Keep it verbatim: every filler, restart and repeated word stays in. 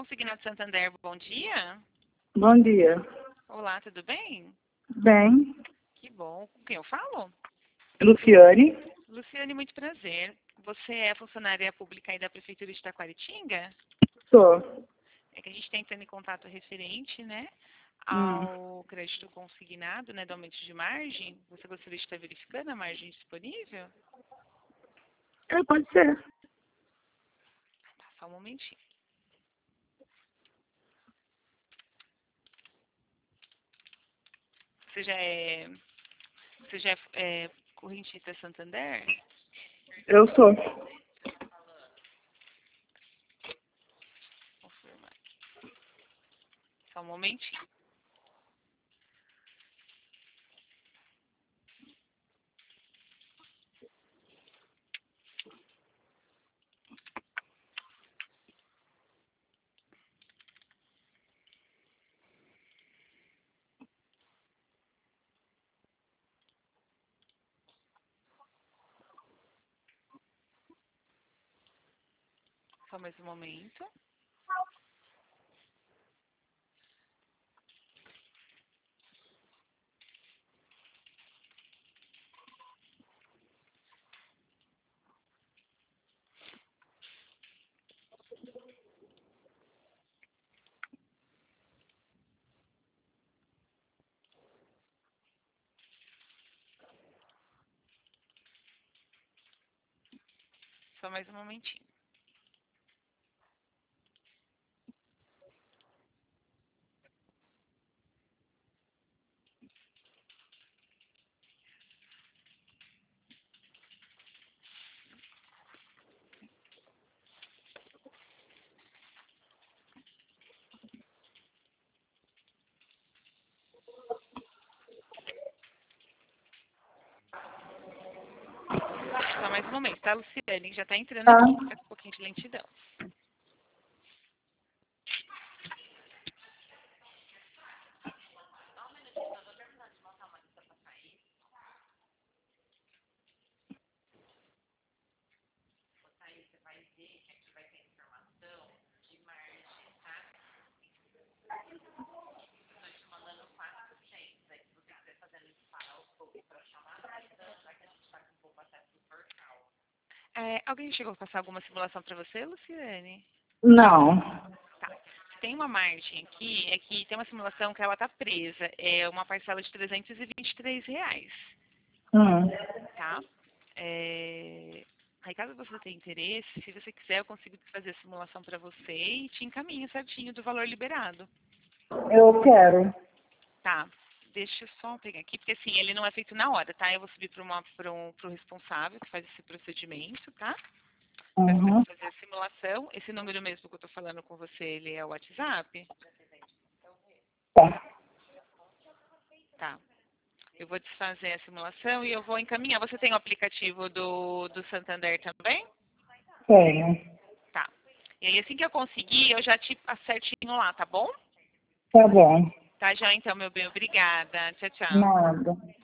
Consignado Santander, bom dia. Bom dia. Olá, tudo bem? Bem, Que bom. Com quem eu falo? Luciane, Luciane, muito prazer. Você é funcionária pública aí da Prefeitura de Taquaritinga? sou. É que a gente está entrando em contato referente, né, Hum. ao crédito consignado, né, do aumento de margem. Você gostaria de estar verificando a margem disponível? É, pode ser. Tá, só um momentinho. Você já é, você já é, é correntista Santander? Eu sou. Confirmar. Só um momentinho. Só mais um momento. Só mais um momentinho. Só mais um momento, tá, Luciane? Já tá entrando Tá. aqui. Fica com um pouquinho de lentidão. É, alguém chegou a passar alguma simulação para você, Luciane? Não. Tá. Tem uma margem aqui, é que tem uma simulação que ela tá presa. É uma parcela de trezentos e vinte e três reais, Hum. tá? É... Aí, caso você tenha interesse, se você quiser, eu consigo fazer a simulação para você e te encaminho certinho do valor liberado. Eu quero. Tá. Deixa eu só pegar aqui, porque assim, ele não é feito na hora, tá? Eu vou subir para um, o responsável que faz esse procedimento, tá? Vai Uhum. fazer a simulação. Esse número mesmo que eu tô falando com você, ele é o WhatsApp? Tá. Tá. Eu vou desfazer a simulação e eu vou encaminhar. Você tem o aplicativo do, do Santander também? Tenho. Tá. E aí, assim que eu conseguir, eu já te acertinho lá, tá bom? Tá bom. Tá já então, meu bem. Obrigada. Tchau, tchau. Nada.